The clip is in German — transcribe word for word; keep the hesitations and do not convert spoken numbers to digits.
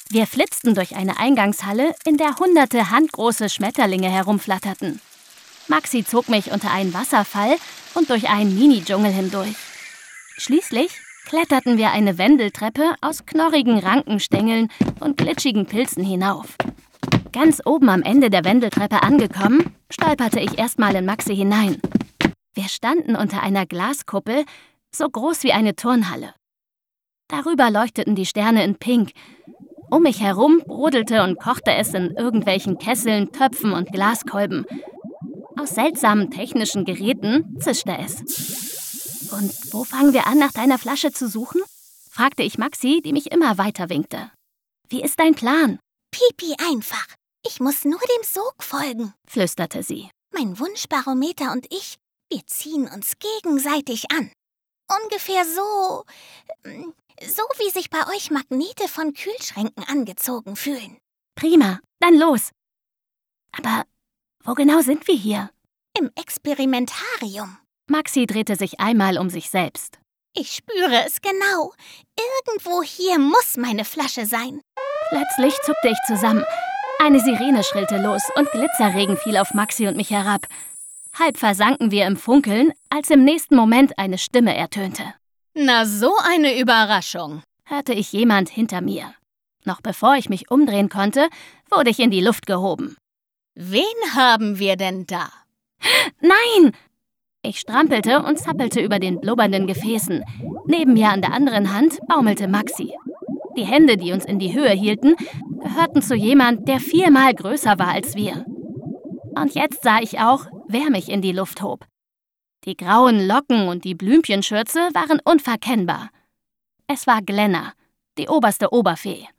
Wir flitzten durch eine Eingangshalle, in der hunderte handgroße Schmetterlinge herumflatterten. Maxi zog mich unter einen Wasserfall und durch einen Mini-Dschungel hindurch. Schließlich kletterten wir eine Wendeltreppe aus knorrigen Rankenstängeln und glitschigen Pilzen hinauf. Ganz oben am Ende der Wendeltreppe angekommen, stolperte ich erstmal in Maxi hinein. Wir standen unter einer Glaskuppel, so groß wie eine Turnhalle. Darüber leuchteten die Sterne in Pink. Um mich herum brodelte und kochte es in irgendwelchen Kesseln, Töpfen und Glaskolben. Aus seltsamen technischen Geräten zischte es. »Und wo fangen wir an, nach deiner Flasche zu suchen?« fragte ich Maxi, die mich immer weiter winkte. »Wie ist dein Plan?« »Pipi einfach. Ich muss nur dem Sog folgen«, flüsterte sie. »Mein Wunschbarometer und ich, wir ziehen uns gegenseitig an. Ungefähr so, so wie sich bei euch Magnete von Kühlschränken angezogen fühlen.« »Prima, dann los. Aber wo genau sind wir hier?« »Im Experimentarium.« Maxi drehte sich einmal um sich selbst. »Ich spüre es genau. Irgendwo hier muss meine Flasche sein.« Plötzlich zuckte ich zusammen. Eine Sirene schrillte los und Glitzerregen fiel auf Maxi und mich herab. Halb versanken wir im Funkeln, als im nächsten Moment eine Stimme ertönte. »Na, so eine Überraschung«, hörte ich jemand hinter mir. Noch bevor ich mich umdrehen konnte, wurde ich in die Luft gehoben. »Wen haben wir denn da?« »Nein!« Ich strampelte und zappelte über den blubbernden Gefäßen. Neben mir an der anderen Hand baumelte Maxi. Die Hände, die uns in die Höhe hielten, gehörten zu jemand, der viermal größer war als wir. Und jetzt sah ich auch, wer mich in die Luft hob. Die grauen Locken und die Blümchenschürze waren unverkennbar. Es war Glenna, die oberste Oberfee.